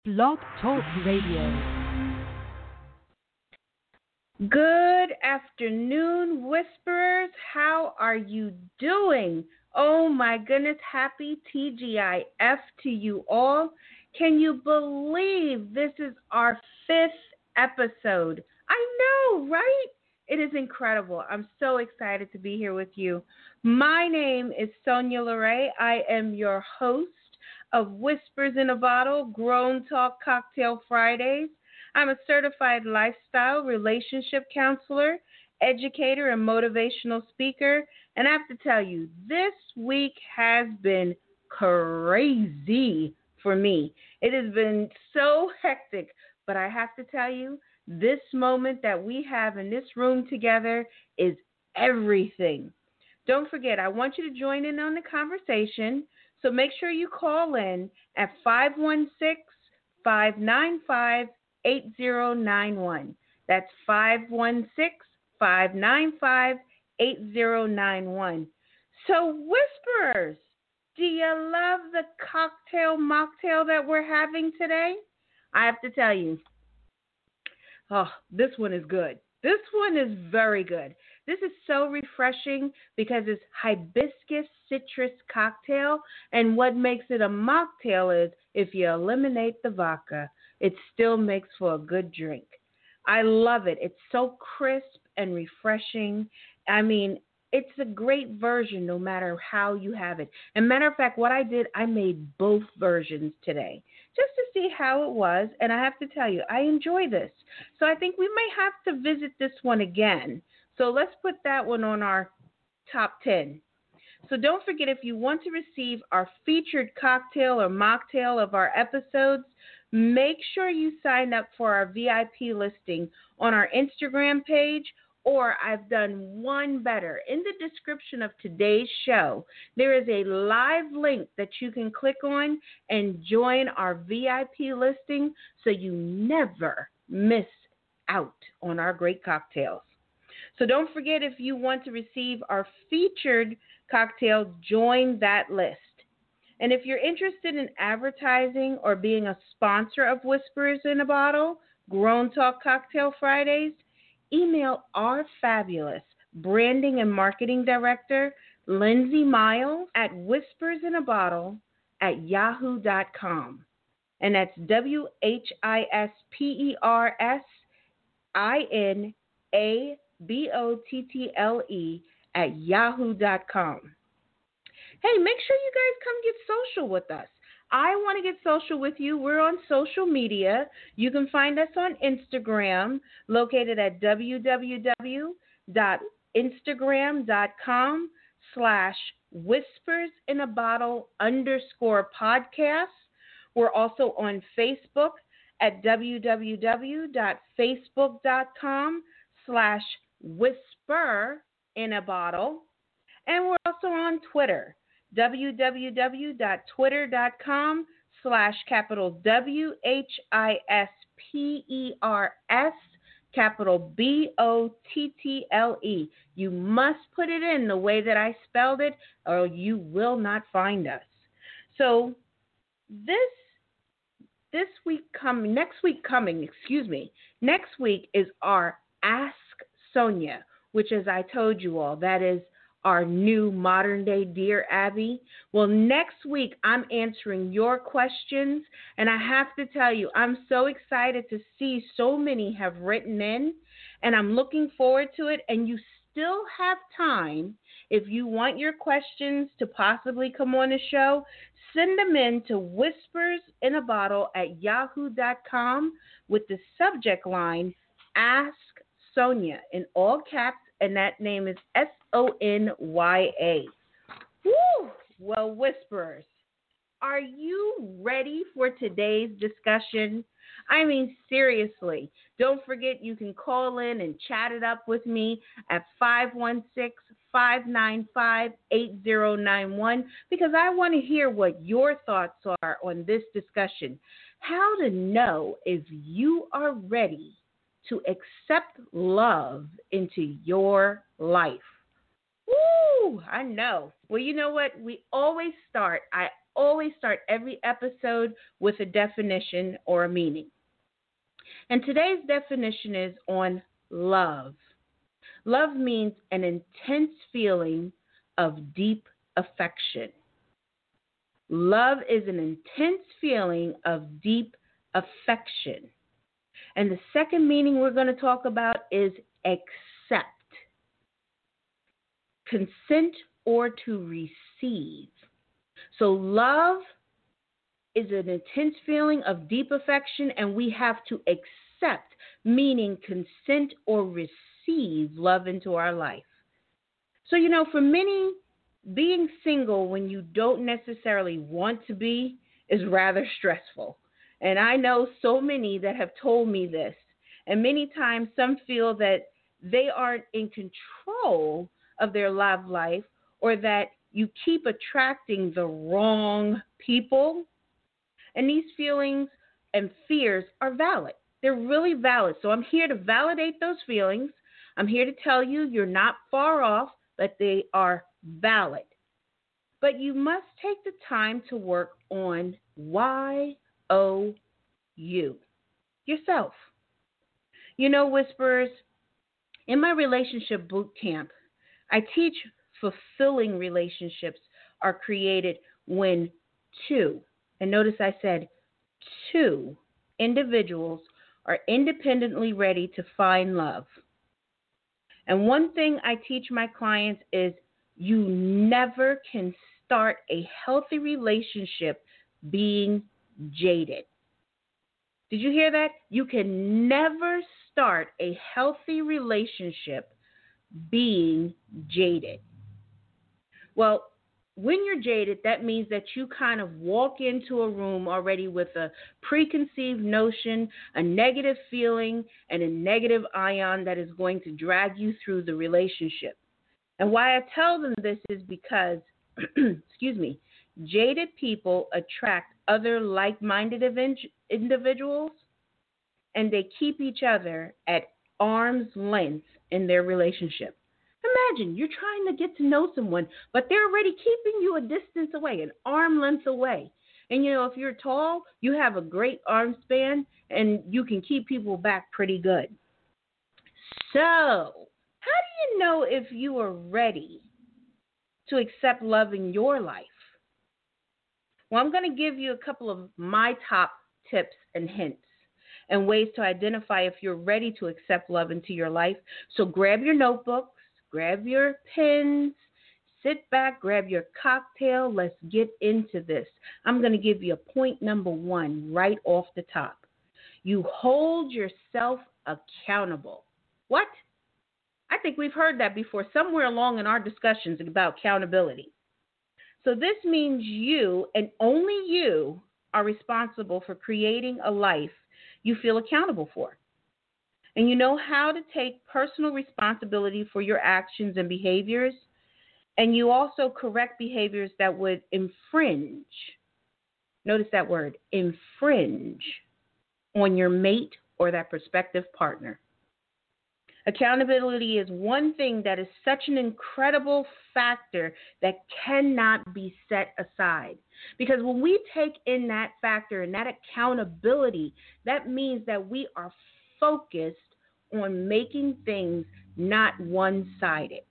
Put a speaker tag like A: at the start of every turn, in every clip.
A: Blog Talk Radio.
B: Good afternoon, Whisperers. How are you doing? Oh my goodness, happy TGIF to you all. Can you believe this is our 5th episode? I know, right? It is incredible. I'm so excited to be here with you. My name is Sonia Lorraine. I am your host of Whispers in a Bottle, Grown Talk Cocktail Fridays. I'm a certified lifestyle relationship counselor, educator, and motivational speaker. And I have to tell you, this week has been crazy for me. It has been so hectic, but I have to tell you, this moment that we have in this room together is everything. Don't forget, I want you to join in on the conversation, so make sure you call in at 516-595-8091. That's 516-595-8091. So, Whisperers, do you love the cocktail mocktail that we're having today? I have to tell you, this one is good. This one is very good. This is so refreshing because it's hibiscus citrus cocktail, and what makes it a mocktail is if you eliminate the vodka, it still makes for a good drink. I love it. It's so crisp and refreshing. I mean, it's a great version no matter how you have it. And matter of fact, what I did, I made both versions today just to see how it was. And I have to tell you, I enjoy this. So I think we may have to visit this one again. So let's put that one on our top 10. So don't forget, if you want to receive our featured cocktail or mocktail of our episodes, make sure you sign up for our VIP listing on our Instagram page, or I've done one better. In the description of today's show, there is a live link that you can click on and join our VIP listing so you never miss out on our great cocktails. So don't forget, if you want to receive our featured cocktails, join that list. And if you're interested in advertising or being a sponsor of Whispers in a Bottle, Grown Talk Cocktail Fridays, email our fabulous branding and marketing director, Lindsay Miles, at whispersinabottle@yahoo.com. And that's whispersinabottle@yahoo.com. Hey, make sure you guys come get social with us. I want to get social with you. We're on social media. You can find us on Instagram, located at www.instagram.com/whispersinabottle_podcast. We're also on Facebook at www.facebook.com/whisper-in-a-bottle. And we're also on Twitter, www.twitter.com/WHISPERS You must put it in the way that I spelled it, or you will not find us. So next week is our Ask Sonia, which, as I told you all, that is our new modern-day Dear Abby. Well, next week, I'm answering your questions, and I have to tell you, I'm so excited to see so many have written in, and I'm looking forward to it, and you still have time. If you want your questions to possibly come on the show, send them in to whispersinabottle@yahoo.com with the subject line, Ask Sonia, in all caps, and that name is Sonya. Woo! Well, Whisperers, are you ready for today's discussion? I mean, seriously, don't forget you can call in and chat it up with me at 516-595-8091 because I want to hear what your thoughts are on this discussion. How to know if you are ready to accept love into your life. Woo! I know. Well, you know what? We always start. I always start every episode with a definition or a meaning. And today's definition is on love. Love means an intense feeling of deep affection. Love is an intense feeling of deep affection. And the second meaning we're going to talk about is accept. Consent or to receive. So love is an intense feeling of deep affection, and we have to accept, meaning consent or receive love into our life. So, for many, being single when you don't necessarily want to be is rather stressful. And I know so many that have told me this. And many times some feel that they aren't in control of their love life, or that you keep attracting the wrong people. And these feelings and fears are valid. They're really valid. So I'm here to validate those feelings. I'm here to tell you you're not far off, but they are valid. But you must take the time to work on YOU, yourself. Whisperers, in my relationship boot camp, I teach fulfilling relationships are created when two, and notice I said two individuals are independently ready to find love. And one thing I teach my clients is you never can start a healthy relationship being jaded. Did you hear that? You can never start a healthy relationship being jaded. Well, when you're jaded, that means that you kind of walk into a room already with a preconceived notion, a negative feeling, and a negative ion that is going to drag you through the relationship. And why I tell them this is because, jaded people attract other like-minded individuals, and they keep each other at arm's length in their relationship. Imagine you're trying to get to know someone, but they're already keeping you a distance away, an arm length away. And, if you're tall, you have a great arm span, and you can keep people back pretty good. So, how do you know if you are ready to accept love in your life? Well, I'm going to give you a couple of my top tips and hints and ways to identify if you're ready to accept love into your life. So grab your notebooks, grab your pens, sit back, grab your cocktail. Let's get into this. I'm going to give you point number 1 right off the top. You hold yourself accountable. What? I think we've heard that before somewhere along in our discussions about accountability. So this means you and only you are responsible for creating a life you feel accountable for. And you know how to take personal responsibility for your actions and behaviors. And you also correct behaviors that would infringe, notice that word, infringe on your mate or that prospective partner. Accountability is one thing that is such an incredible factor that cannot be set aside. Because when we take in that factor and that accountability, that means that we are focused on making things not one-sided.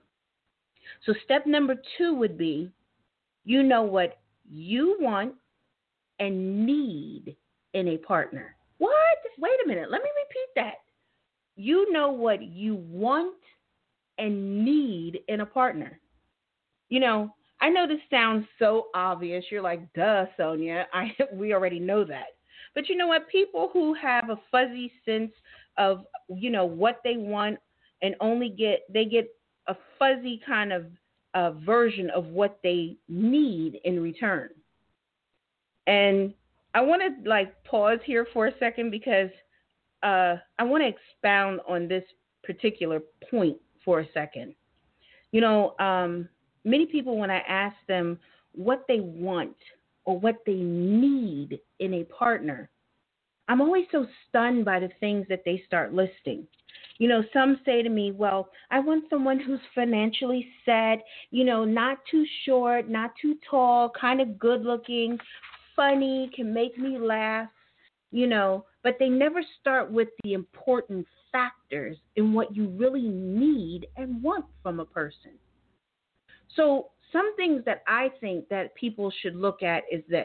B: So step number 2 would be, you know what you want and need in a partner. What? Wait a minute. Let me repeat that. You know what you want and need in a partner. I know this sounds so obvious. You're like, duh, Sonia. We already know that. But you know what? People who have a fuzzy sense of, what they want and they get a fuzzy kind of version of what they need in return. And I want to pause here for a second because I want to expound on this particular point for a second. Many people, when I ask them what they want or what they need in a partner, I'm always so stunned by the things that they start listing. Some say to me, well, I want someone who's financially set, not too short, not too tall, kind of good looking, funny, can make me laugh, but they never start with the important factors in what you really need and want from a person. So some things that I think that people should look at is this.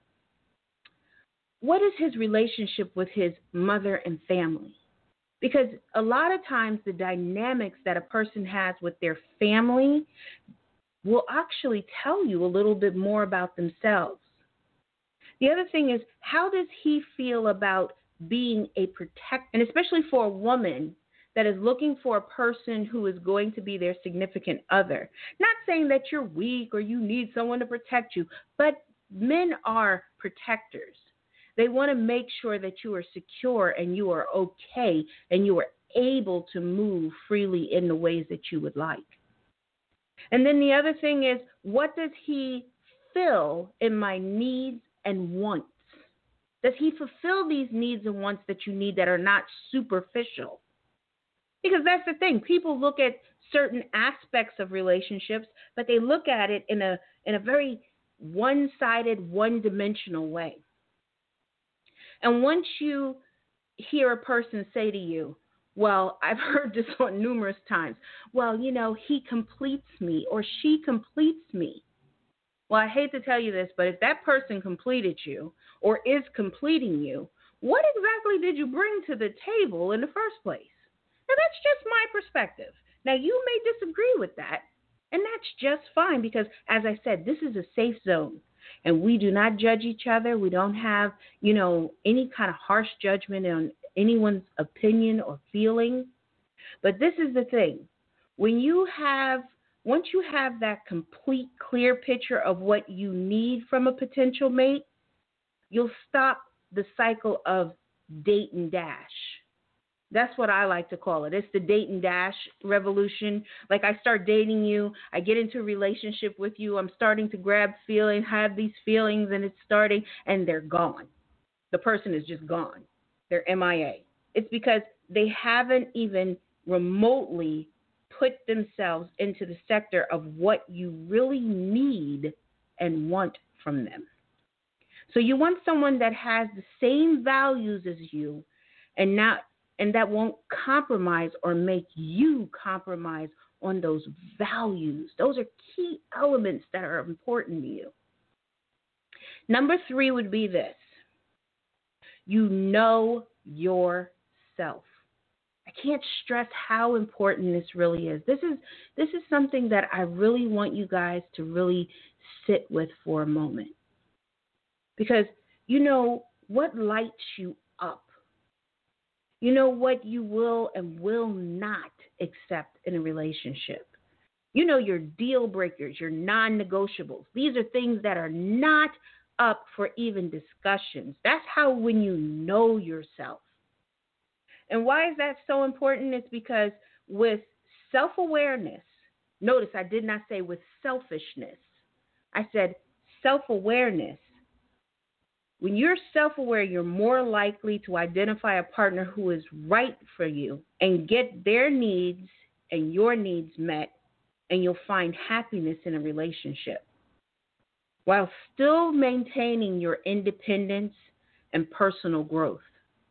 B: What is his relationship with his mother and family? Because a lot of times the dynamics that a person has with their family will actually tell you a little bit more about themselves. The other thing is, how does he feel about being a protector? And especially for a woman that is looking for a person who is going to be their significant other. Not saying that you're weak or you need someone to protect you, but men are protectors. They want to make sure that you are secure and you are okay and you are able to move freely in the ways that you would like. And then the other thing is, what does he fill in my needs and wants? Does he fulfill these needs and wants that you need that are not superficial? Because that's the thing. People look at certain aspects of relationships, but they look at it in a very one-sided, one-dimensional way. And once you hear a person say to you, well, I've heard this on numerous times, well, he completes me or she completes me. Well, I hate to tell you this, but if that person completed you or is completing you, what exactly did you bring to the table in the first place? Now, that's just my perspective. Now, you may disagree with that, and that's just fine because, as I said, this is a safe zone, and we do not judge each other. We don't have, any kind of harsh judgment on anyone's opinion or feeling. But this is the thing. Once you have that complete, clear picture of what you need from a potential mate, you'll stop the cycle of date and dash. That's what I like to call it. It's the date and dash revolution. Like, I start dating you, I get into a relationship with you, I'm starting to have these feelings, and it's starting, and they're gone. The person is just gone. They're MIA. It's because they haven't even remotely put themselves into the sector of what you really need and want from them. So you want someone that has the same values as you and that won't compromise or make you compromise on those values. Those are key elements that are important to you. Number 3 would be this. You know yourself. I can't stress how important this really is. This is something that I really want you guys to really sit with for a moment. Because you know what lights you up. You know what you will and will not accept in a relationship. You know your deal breakers, your non-negotiables. These are things that are not up for even discussions. That's how when you know yourself. And why is that so important? It's because with self-awareness, notice I did not say with selfishness. I said self-awareness. When you're self-aware, you're more likely to identify a partner who is right for you and get their needs and your needs met, and you'll find happiness in a relationship while still maintaining your independence and personal growth.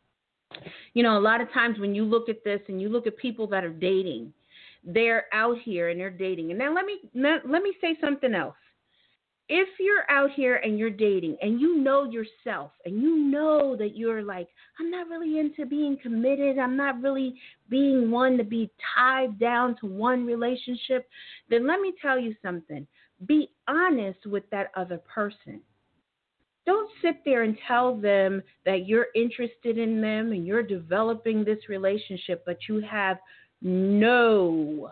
B: A lot of times when you look at this and you look at people that are dating, they're out here and they're dating. And now let me say something else. If you're out here and you're dating and you know yourself and you know that you're like, I'm not really into being committed, I'm not really being one to be tied down to one relationship, then let me tell you something. Be honest with that other person. Don't sit there and tell them that you're interested in them and you're developing this relationship, but you have no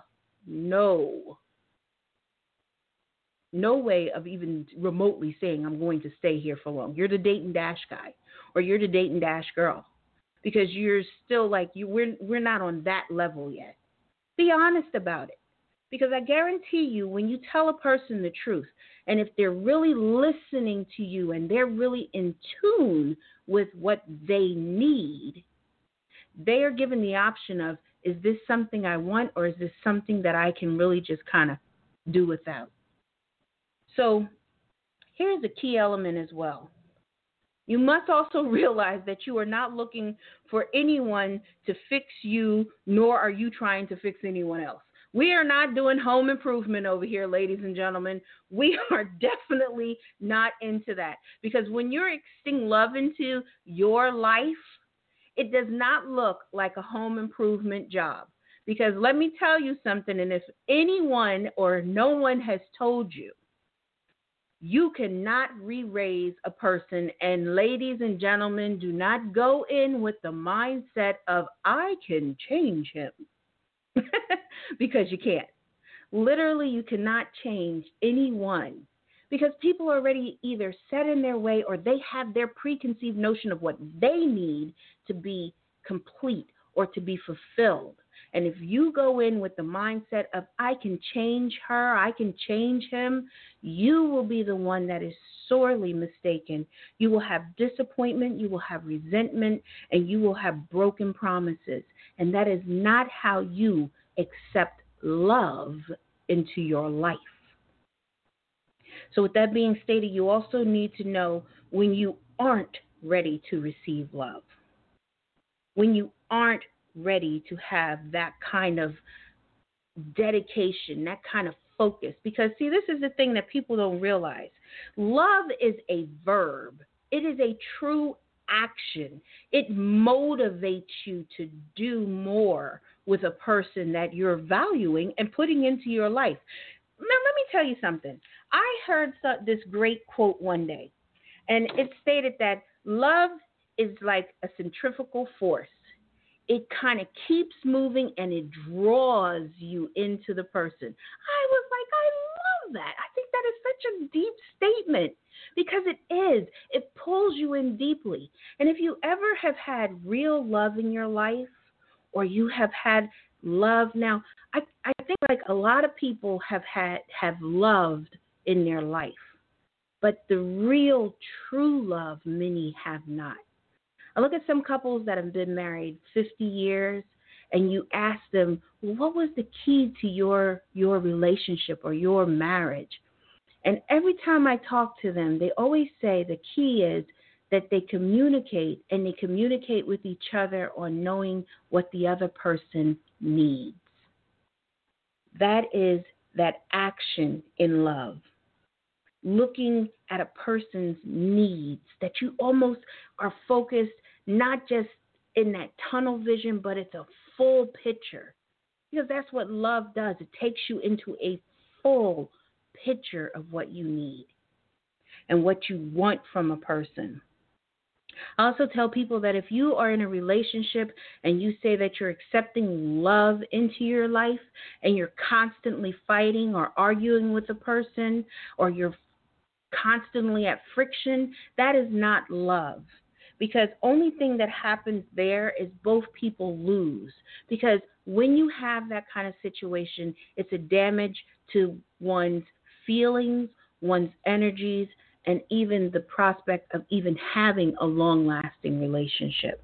B: way of even remotely saying, I'm going to stay here for long. You're the date and dash guy or you're the date and dash girl because you're still like, we're not on that level yet. Be honest about it, because I guarantee you when you tell a person the truth, and if they're really listening to you and they're really in tune with what they need, they are given the option of, is this something I want, or is this something that I can really just kind of do without? So here's a key element as well. You must also realize that you are not looking for anyone to fix you, nor are you trying to fix anyone else. We are not doing home improvement over here, ladies and gentlemen. We are definitely not into that. Because when you're extending love into your life, it does not look like a home improvement job. Because let me tell you something, and if anyone or no one has told you, you cannot re-raise a person. And ladies and gentlemen, do not go in with the mindset of, I can change him. Because you can't. Literally, you cannot change anyone. Because people are already either set in their way, or they have their preconceived notion of what they need to be complete or to be fulfilled. And if you go in with the mindset of, I can change her, I can change him, you will be the one that is sorely mistaken. You will have disappointment, you will have resentment, and you will have broken promises. And that is not how you accept love into your life. So with that being stated, you also need to know when you aren't ready to receive love, when you aren't ready to have that kind of dedication, that kind of focus. Because, see, this is the thing that people don't realize. Love is a verb. It is a true action. It motivates you to do more with a person that you're valuing and putting into your life. Now, let me tell you something. I heard this great quote one day, and it stated that love is like a centrifugal force. It kind of keeps moving and it draws you into the person. I was like, I love that. I think that is such a deep statement, because it is. It pulls you in deeply. And if you ever have had real love in your life, or you have had love now, I think like a lot of people have loved in their life, but the real true love, many have not. I look at some couples that have been married 50 years, and you ask them, what was the key to your relationship or your marriage? And every time I talk to them, they always say the key is that they communicate, and they communicate with each other on knowing what the other person needs. That is that action in love. Looking at a person's needs, that you almost are focused not just in that tunnel vision, but it's a full picture. Because that's what love does. It takes you into a full picture of what you need and what you want from a person. I also tell people that if you are in a relationship and you say that you're accepting love into your life, and you're constantly fighting or arguing with a person, or you're constantly at friction, that is not love. Because only thing that happens there is both people lose. Because when you have that kind of situation, it's a damage to one's feelings, one's energies, and even the prospect of even having a long-lasting relationship.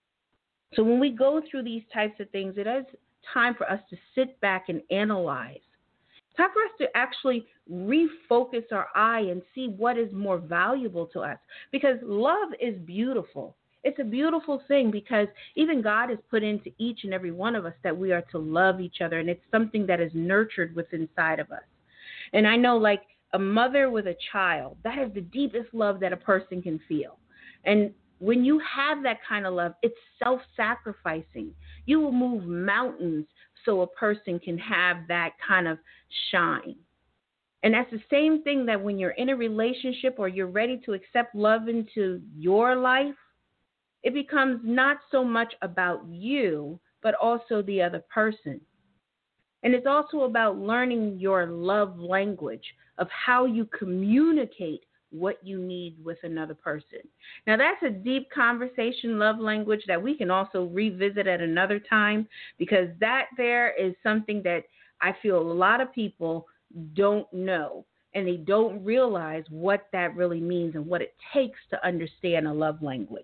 B: So when we go through these types of things, it is time for us to sit back and analyze. It's time for us to actually refocus our eye and see what is more valuable to us. Because love is beautiful. It's a beautiful thing, because even God has put into each and every one of us that we are to love each other, and it's something that is nurtured within inside of us. And I know, like a mother with a child, that is the deepest love that a person can feel. And when you have that kind of love, it's self-sacrificing. You will move mountains so a person can have that kind of shine. And that's the same thing that when you're in a relationship or you're ready to accept love into your life, it becomes not so much about you, but also the other person. And it's also about learning your love language of how you communicate what you need with another person. Now, that's a deep conversation, love language, that we can also revisit at another time, because that there is something that I feel a lot of people don't know, and they don't realize what that really means and what it takes to understand a love language.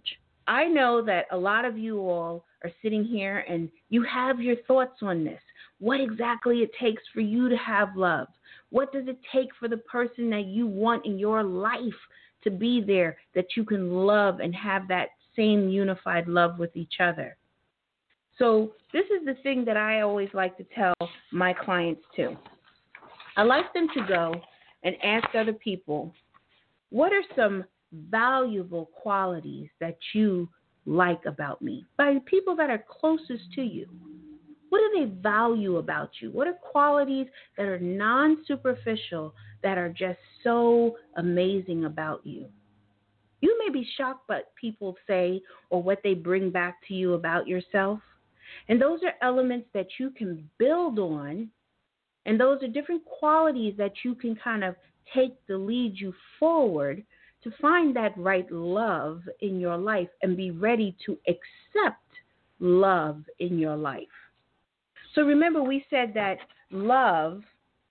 B: I know that a lot of you all are sitting here and you have your thoughts on this. What exactly it takes for you to have love? What does it take for the person that you want in your life to be there, that you can love and have that same unified love with each other? So this is the thing that I always like to tell my clients too. I like them to go and ask other people, what are some valuable qualities that you like about me? By the people that are closest to you. What do they value about you? What are qualities that are non-superficial that are just so amazing about you? You may be shocked by what people say or what they bring back to you about yourself. And those are elements that you can build on. And those are different qualities that you can kind of take to lead you forward to find that right love in your life and be ready to accept love in your life. So remember, we said that love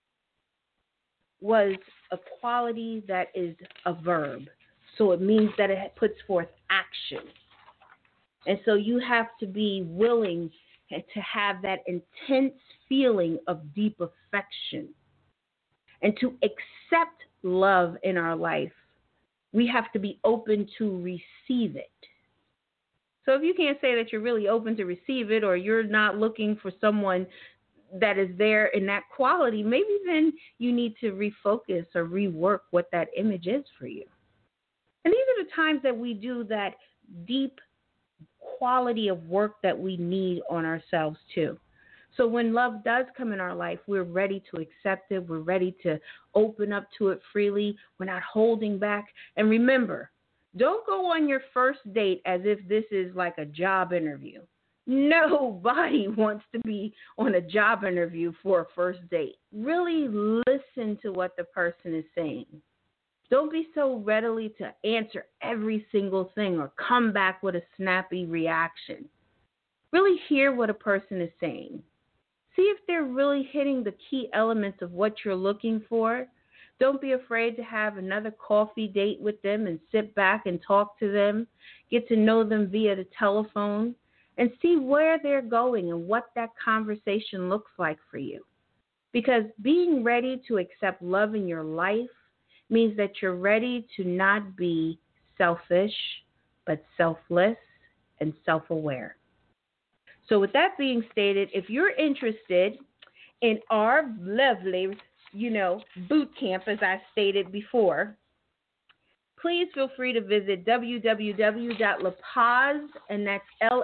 B: was a quality that is a verb. So it means that it puts forth action. And so you have to be willing to have that intense feeling of deep affection. And to accept love in our life, we have to be open to receive it. So if you can't say that you're really open to receive it, or you're not looking for someone that is there in that quality, maybe then you need to refocus or rework what that image is for you. And these are the times that we do that deep quality of work that we need on ourselves too. So when love does come in our life, we're ready to accept it. We're ready to open up to it freely. We're not holding back. And remember, don't go on your first date as if this is like a job interview. Nobody wants to be on a job interview for a first date. Really listen to what the person is saying. Don't be so readily to answer every single thing or come back with a snappy reaction. Really hear what a person is saying. See if they're really hitting the key elements of what you're looking for. Don't be afraid to have another coffee date with them and sit back and talk to them. Get to know them via the telephone and see where they're going and what that conversation looks like for you. Because being ready to accept love in your life means that you're ready to not be selfish, but selfless and self-aware. So with that being stated, if you're interested in our lovely, boot camp, as I stated before, please feel free to visit www.lapaz, and that's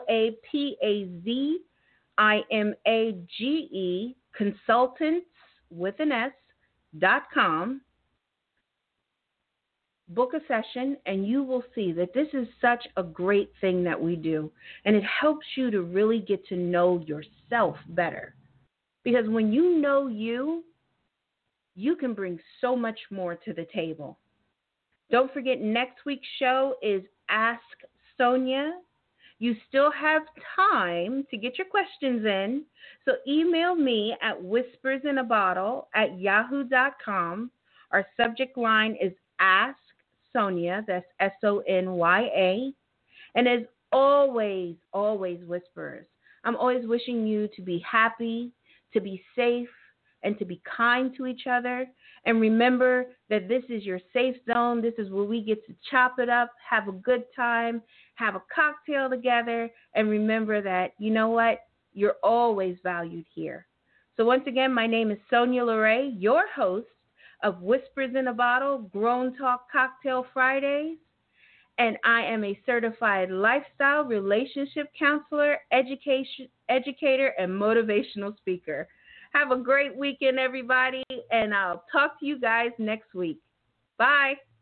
B: LAPAZIMAGE, consultants with an S.com. Book a session, and you will see that this is such a great thing that we do. And it helps you to really get to know yourself better. Because when you know you can bring so much more to the table. Don't forget, next week's show is Ask Sonia. You still have time to get your questions in. So email me at whispersinabottle@yahoo.com. Our subject line is Ask Sonia, that's SONYA. And as always, Whisperers, I'm always wishing you to be happy, to be safe, and to be kind to each other. And remember that this is your safe zone. This is where we get to chop it up, have a good time, have a cocktail together, and remember that, you know what? You're always valued here. So once again, my name is Sonia Loray, your host of Whispers in a Bottle, Grown Talk Cocktail Fridays. And I am a certified lifestyle relationship counselor, educator, and motivational speaker. Have a great weekend, everybody, and I'll talk to you guys next week. Bye.